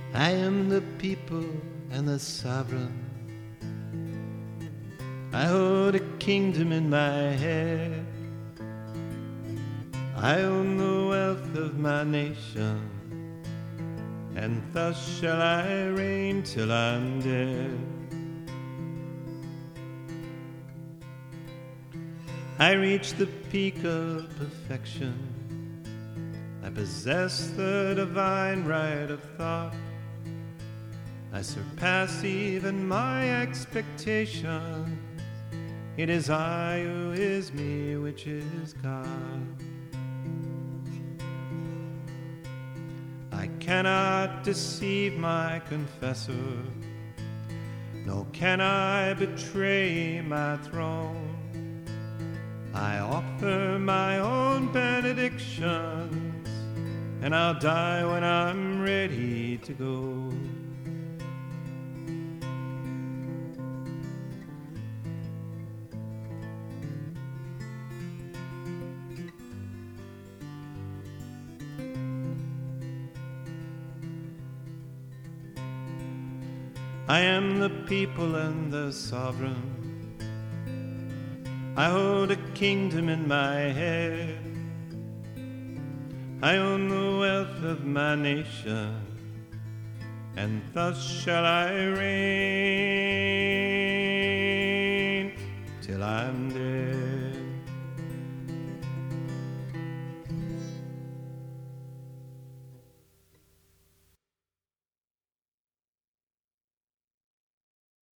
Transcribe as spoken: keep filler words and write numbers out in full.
I am the people and the sovereign. I hold a kingdom in my head. I own the wealth of my nation, and thus shall I reign till I'm dead. I reach the peak of perfection. I possess the divine right of thought. I surpass even my expectations. It is I who is me, which is God. I cannot deceive my confessor, nor can I betray my throne. I offer my own benedictions, and I'll die when I'm ready to go. I am the people and the sovereign. I hold a kingdom in my head. I own the wealth of my nation, and thus shall I reign